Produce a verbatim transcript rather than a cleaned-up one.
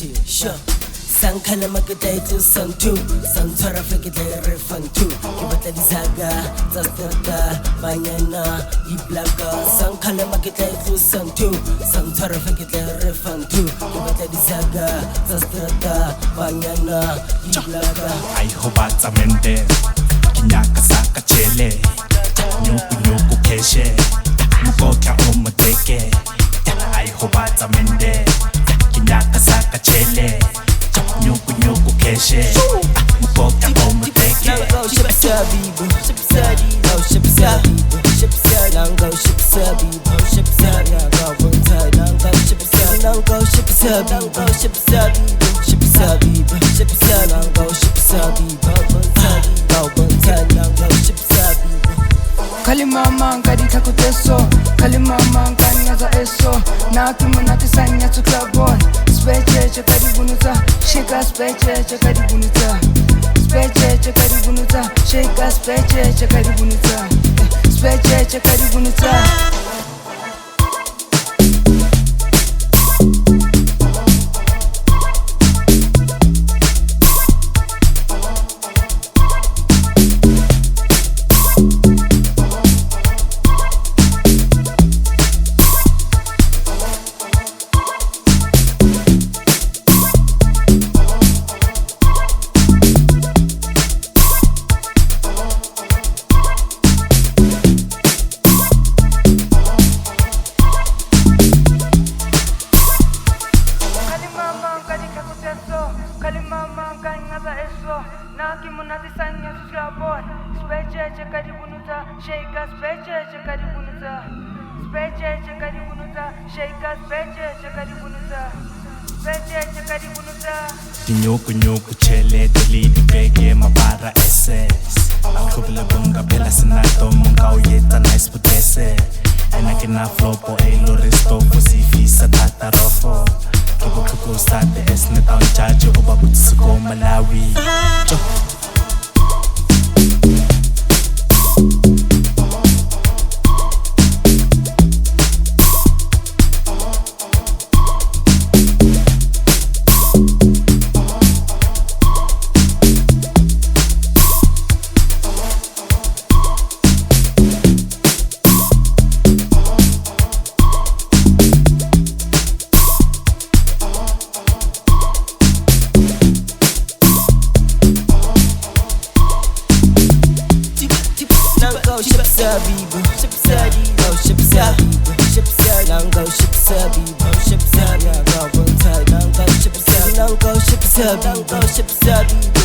Sure. Sankhala magday to santu santhara fekide refantu kibata dizaga zastada banyana iblaga sankhala magday to santu santhara fekide refantu kibata dizaga zastada banyana iblaga ai hobatsa mende kinyaka saka chele nyuku nyuku keshe mukokya omoteke ai hobatsa mende kinyaka saka chele nyuku nyuku keshe mukokya omoteke go shipsabi shipsadi go shipsabi shipsadi go shipsabi shipsadi go buntai go shipsabi go shipsabi go shipsabi shipsabi shipsadi go shipsabi buntai go buntai go shipsabi Kalimama ngadi takuteso Kalimama ngani ngaza eso Naki munati sanya tu club Speche kadi bunuta Shika speche kadi bunuta Speche kadi bunuta Shika speche kadi bunuta Speche kadi bunuta Kalimama ngani ngaza eso Naki munati sanya tuslabon Speche kadi bunuta Shake speche kadi bunuta Speche kadi bunuta Shake speche kadi bunuta Speche kadi bunuta Nyuku nyuku chele delidi bege mabara S S Alkubla bunga pela senato munga uyeta nice putese Ena kina flopo eilo resto Fusifi sa tata rofo Kibo kuko sate es ne taon chacho Oba butsuko Malawi Go shipsabi shipsadi go shipsabi shipsadi go shipsabi shipsadi go buntai go shipsabi go shipsabi go shipsabi